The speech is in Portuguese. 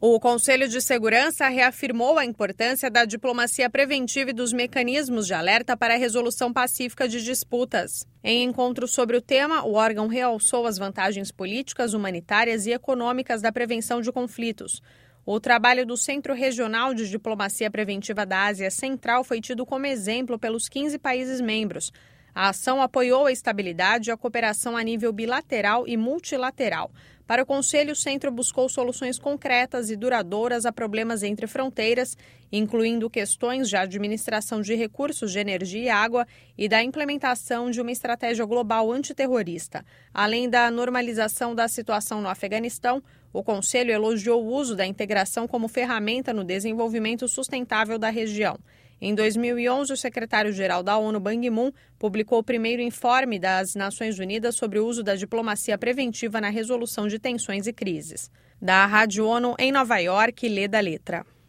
O Conselho de Segurança reafirmou a importância da diplomacia preventiva e dos mecanismos de alerta para a resolução pacífica de disputas. Em encontro sobre o tema, o órgão realçou as vantagens políticas, humanitárias e econômicas da prevenção de conflitos. O trabalho do Centro Regional de Diplomacia Preventiva da Ásia Central foi tido como exemplo pelos 15 países membros. A ação apoiou a estabilidade e a cooperação a nível bilateral e multilateral. Para o Conselho, o Centro buscou soluções concretas e duradouras a problemas entre fronteiras, incluindo questões de administração de recursos de energia e água e da implementação de uma estratégia global antiterrorista. Além da normalização da situação no Afeganistão, o Conselho elogiou o uso da integração como ferramenta no desenvolvimento sustentável da região. Em 2011, o secretário-geral da ONU, Ban Ki-moon, publicou o primeiro informe das Nações Unidas sobre o uso da diplomacia preventiva na resolução de tensões e crises. Da Rádio ONU, em Nova York, Leda Letra.